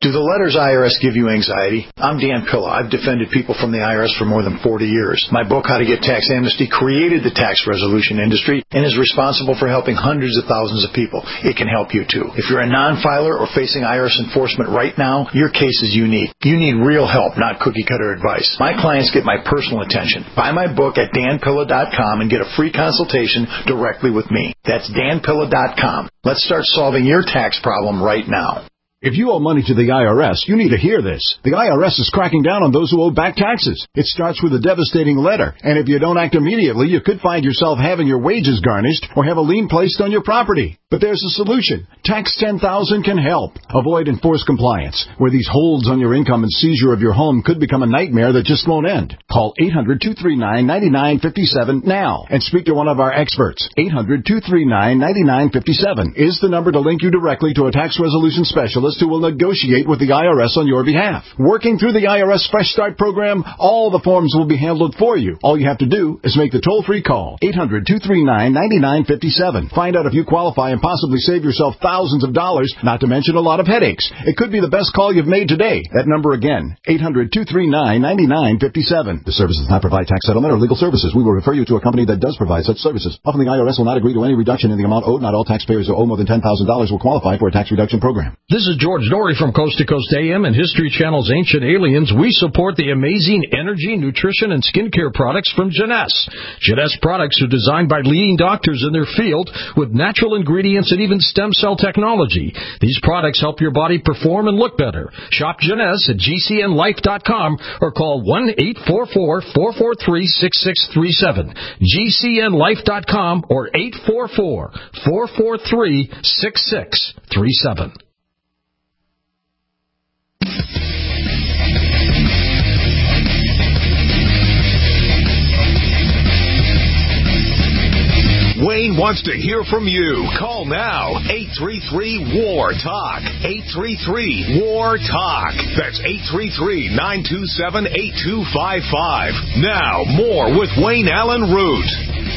Do the letters I R S give you anxiety? I'm Dan Pilla. I've defended people from the I R S for more than forty years. My book, How to Get Tax Amnesty, created the tax resolution industry and is responsible for helping hundreds of thousands of people. It can help you too. If you're a non-filer or facing I R S enforcement right now, your case is unique. You need real help, not cookie-cutter advice. My clients get my personal attention. Buy my book at dan pilla dot com and get a free consultation directly with me. That's dan pilla dot com. Let's start solving your tax problem right now. If you owe money to the I R S, you need to hear this. The I R S is cracking down on those who owe back taxes. It starts with a devastating letter, and if you don't act immediately, you could find yourself having your wages garnished or have a lien placed on your property. But there's a solution. Tax ten thousand can help. Avoid enforced compliance, where these holds on your income and seizure of your home could become a nightmare that just won't end. Call eight hundred, two three nine, nine nine five seven now and speak to one of our experts. eight hundred, two three nine, nine nine five seven is the number to link you directly to a tax resolution specialist who will negotiate with the I R S on your behalf. Working through the I R S Fresh Start program, all the forms will be handled for you. All you have to do is make the toll-free call. eight hundred, two three nine, nine nine five seven. Find out if you qualify and possibly save yourself thousands of dollars, not to mention a lot of headaches. It could be the best call you've made today. That number again, eight hundred, two three nine, nine nine five seven. The service does not provide tax settlement or legal services. We will refer you to a company that does provide such services. Often the I R S will not agree to any reduction in the amount owed. Not all taxpayers who owe more than ten thousand dollars will qualify for a tax reduction program. This is George Norrie from Coast to Coast A M and History Channel's Ancient Aliens. We support the amazing energy, nutrition, and skincare products from Jeunesse. Jeunesse products are designed by leading doctors in their field with natural ingredients and even stem cell technology. These products help your body perform and look better. Shop Jeunesse at G C N life dot com or call one eight four four, four four three, six six three seven. G C N life dot com or eight four four, four four three, six six three seven. Wayne wants to hear from you. Call now. eight three three, W A R, TALK. eight three three, W A R, TALK. That's eight three three, nine two seven, eight two five five. Now, more with Wayne Allen Root.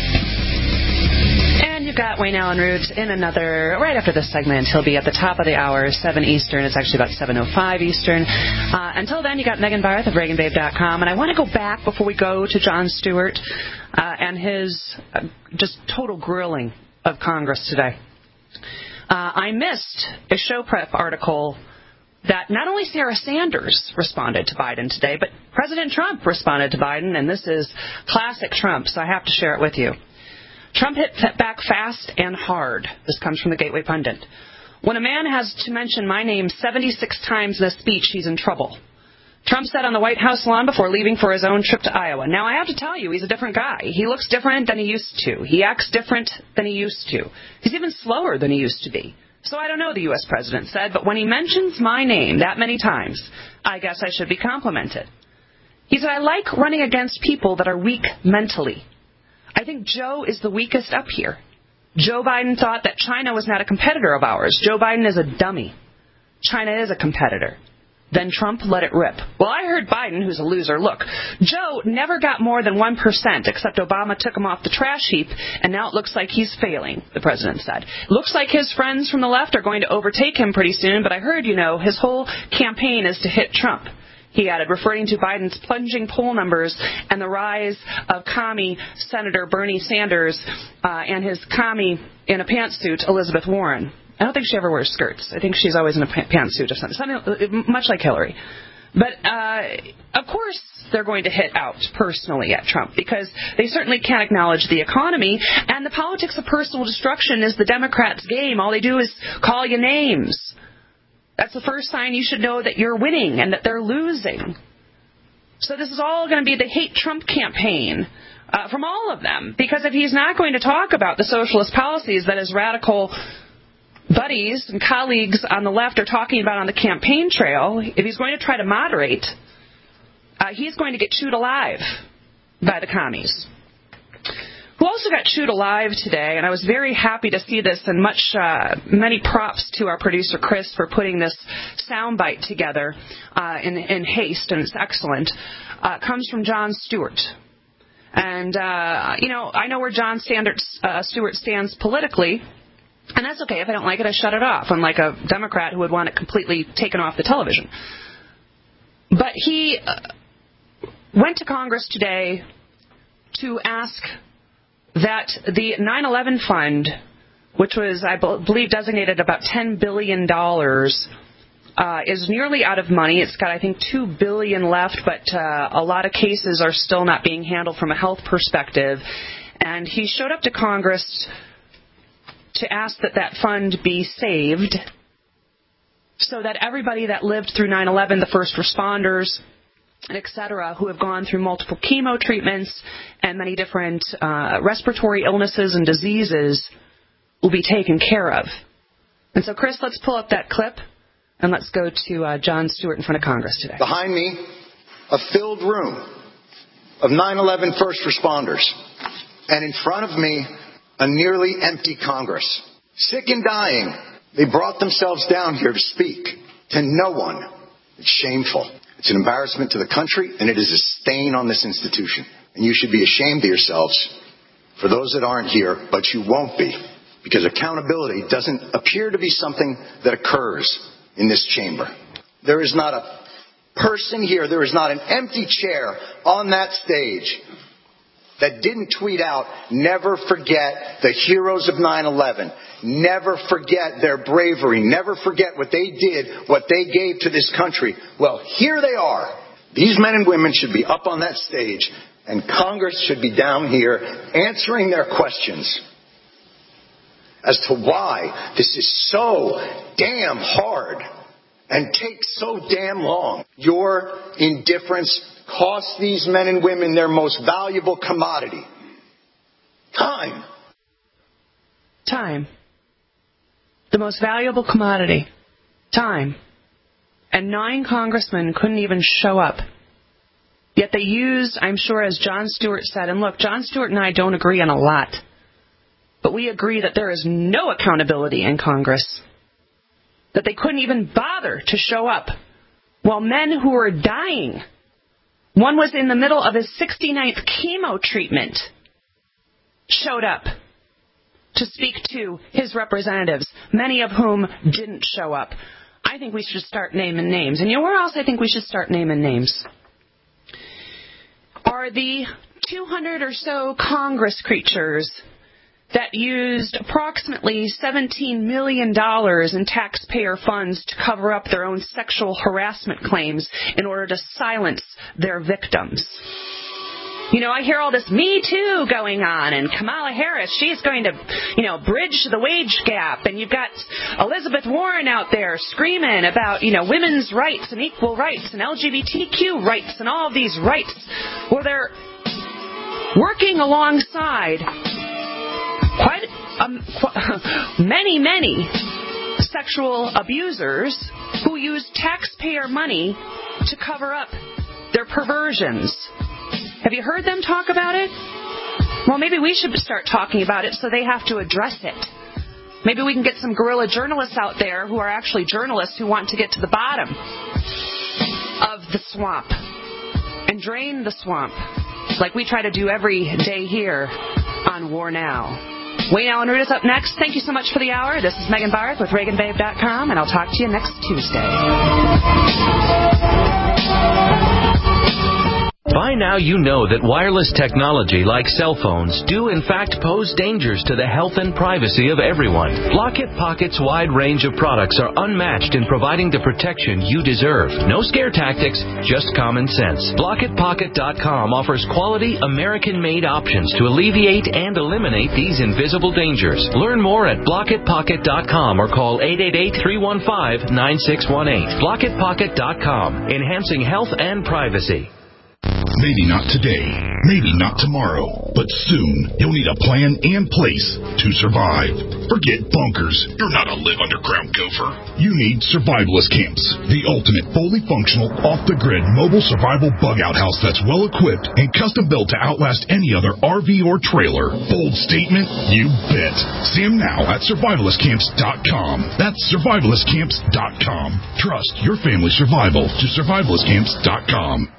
And you've got Wayne Allen Root in another, right after this segment. He'll be at the top of the hour, seven Eastern. It's actually about seven oh five Eastern. Uh, until then, you got Megan Barth of Reagan Babe dot com. And I want to go back before we go to Jon Stewart uh, and his uh, just total grilling of Congress today. Uh, I missed a show prep article that not only Sarah Sanders responded to Biden today, but President Trump responded to Biden, and this is classic Trump, so I have to share it with you. Trump hit back fast and hard. This comes from the Gateway Pundit. When a man has to mention my name seventy-six times in a speech, he's in trouble. Trump said on the White House lawn before leaving for his own trip to Iowa. Now, I have to tell you, he's a different guy. He looks different than he used to. He acts different than he used to. He's even slower than he used to be. So I don't know, the U S president said, but when he mentions my name that many times, I guess I should be complimented. He said, I like running against people that are weak mentally. I think Joe is the weakest up here. Joe Biden thought that China was not a competitor of ours. Joe Biden is a dummy. China is a competitor. Then Trump let it rip. Well, I heard Biden, who's a loser. Look, Joe never got more than one percent, except Obama took him off the trash heap, and now it looks like he's failing, the president said. Looks like his friends from the left are going to overtake him pretty soon, but I heard, you know, his whole campaign is to hit Trump. He added, referring to Biden's plunging poll numbers and the rise of commie Senator Bernie Sanders uh, and his commie in a pantsuit, Elizabeth Warren. I don't think she ever wears skirts. I think she's always in a pantsuit or something, something much like Hillary. But, uh, of course, they're going to hit out personally at Trump because they certainly can't acknowledge the economy. And the politics of personal destruction is the Democrats' game. All they do is call you names. That's the first sign you should know that you're winning and that they're losing. So this is all going to be the hate Trump campaign uh, from all of them. Because if he's not going to talk about the socialist policies that his radical buddies and colleagues on the left are talking about on the campaign trail, if he's going to try to moderate, uh, he's going to get chewed alive by the commies. Who also got chewed alive today, and I was very happy to see this, and much, uh, many props to our producer Chris for putting this soundbite together uh, in, in haste, and it's excellent, uh, comes from Jon Stewart. And, uh, you know, I know where Jon Standard, uh, Stewart stands politically. And that's okay. If I don't like it, I shut it off, unlike a Democrat who would want it completely taken off the television. But he uh, went to Congress today to ask that the nine eleven fund, which was, I believe, designated about ten billion dollars, uh, is nearly out of money. It's got, I think, two billion dollars left, but uh, a lot of cases are still not being handled from a health perspective. And he showed up to Congress to ask that that fund be saved so that everybody that lived through nine eleven, the first responders, et cetera, who have gone through multiple chemo treatments and many different uh, respiratory illnesses and diseases, will be taken care of. And so, Chris, let's pull up that clip, and let's go to uh, Jon Stewart in front of Congress today. Behind me, a filled room of nine eleven first responders. And in front of me, a nearly empty Congress. Sick and dying, they brought themselves down here to speak to no one. It's shameful. It's an embarrassment to the country, and it is a stain on this institution. And you should be ashamed of yourselves for those that aren't here, but you won't be, because accountability doesn't appear to be something that occurs in this chamber. There is not a person here, there is not an empty chair on that stage that didn't tweet out, never forget the heroes of nine eleven. Never forget their bravery. Never forget what they did, what they gave to this country. Well, here they are. These men and women should be up on that stage, and Congress should be down here answering their questions as to why this is so damn hard and takes so damn long. Your indifference costs these men and women their most valuable commodity. Time. Time. The most valuable commodity. Time. And nine congressmen couldn't even show up. Yet they used, I'm sure, as Jon Stewart said, and look, Jon Stewart and I don't agree on a lot, but we agree that there is no accountability in Congress, that they couldn't even bother to show up while men who were dying, one was in the middle of his sixty-ninth chemo treatment, showed up to speak to his representatives, many of whom didn't show up. I think we should start naming names. And you know where else I think we should start naming names? Are the two hundred or so Congress creatures that used approximately seventeen million dollars in taxpayer funds to cover up their own sexual harassment claims in order to silence their victims. You know, I hear all this Me Too going on, and Kamala Harris, she's going to, you know, bridge the wage gap, and you've got Elizabeth Warren out there screaming about, you know, women's rights and equal rights and L G B T Q rights and all of these rights. Well, they're working alongside quite um, qu- many, many sexual abusers who use taxpayer money to cover up their perversions. Have you heard them talk about it? Well, maybe we should start talking about it so they have to address it. Maybe we can get some guerrilla journalists out there who are actually journalists who want to get to the bottom of the swamp and drain the swamp like we try to do every day here on War Now. Wayne Allyn Root is up next. Thank you so much for the hour. This is Megan Barth with Reagan Babe dot com, and I'll talk to you next Tuesday. By now you know that wireless technology like cell phones do in fact pose dangers to the health and privacy of everyone. Blockit Pocket's wide range of products are unmatched in providing the protection you deserve. No scare tactics, just common sense. Blockit Pocket dot com offers quality American-made options to alleviate and eliminate these invisible dangers. Learn more at Blockit Pocket dot com or call eight eight eight, three one five, nine six one eight. Blockit Pocket dot com, enhancing health and privacy. Maybe not today, maybe not tomorrow, but soon you'll need a plan and place to survive. Forget bunkers. You're not a live underground gopher. You need Survivalist Camps, the ultimate fully functional, off-the-grid mobile survival bug-out house that's well-equipped and custom-built to outlast any other R V or trailer. Bold statement? You bet. See them now at survivalist camps dot com. That's survivalist camps dot com. Trust your family's survival to survivalist camps dot com.